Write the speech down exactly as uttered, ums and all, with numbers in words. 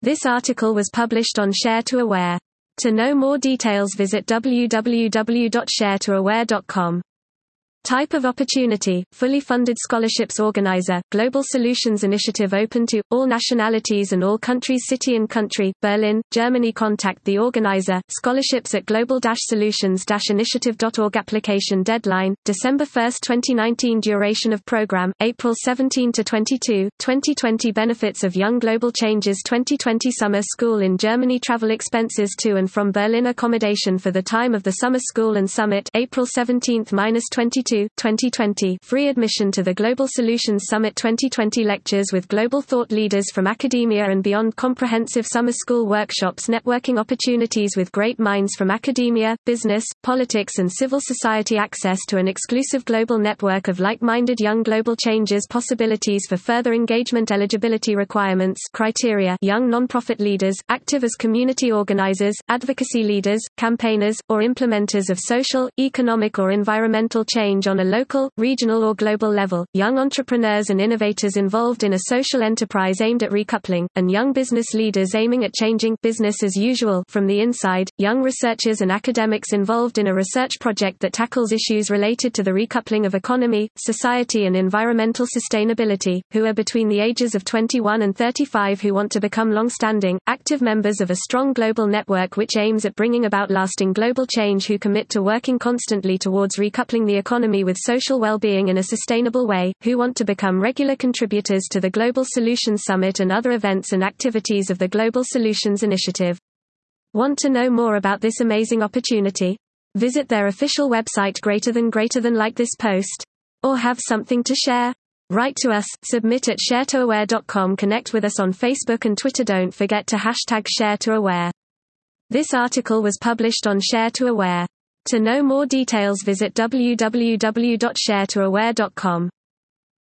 This article was published on Share to Aware. To know more details, visit w w w dot share to aware dot com. Type of opportunity: fully funded scholarships organizer, Global Solutions Initiative open to all nationalities and all countries. City and country: Berlin, Germany. Contact the organizer. Scholarships at global solutions initiative dot org. Application deadline: December first twenty nineteen. Duration of program: April seventeenth to twenty-second, twenty twenty. Benefits of Young Global Changes twenty twenty. Summer school in Germany. Travel expenses to and from Berlin. Accommodation for the time of the summer school and summit: April seventeenth to twenty-second, twenty twenty. Free admission to the Global Solutions Summit twenty twenty. Lectures with global thought leaders from academia and beyond. Comprehensive summer school workshops. Networking opportunities with great minds from academia, business, politics and civil society. Access to an exclusive global network of like-minded young global changes. Possibilities for further engagement. Eligibility requirements, criteria: young non-profit leaders, active as community organizers, advocacy leaders, campaigners, or implementers of social, economic or environmental change on a local, regional or global level, young entrepreneurs and innovators involved in a social enterprise aimed at recoupling, and young business leaders aiming at changing business as usual from the inside, young researchers and academics involved in a research project that tackles issues related to the recoupling of economy, society and environmental sustainability, who are between the ages of twenty-one and thirty-five, who want to become long-standing, active members of a strong global network which aims at bringing about lasting global change, who commit to working constantly towards recoupling the economy with social well-being in a sustainable way, who want to become regular contributors to the Global Solutions Summit and other events and activities of the Global Solutions Initiative. Want to know more about this amazing opportunity? Visit their official website. Greater than greater than like this post? Or have something to share? Write to us, submit at share to aware dot com. Connect with us on Facebook and Twitter. Don't forget to hashtag Share to Aware. This article was published on Share to Aware. To know more details, visit w w w dot share to aware dot com.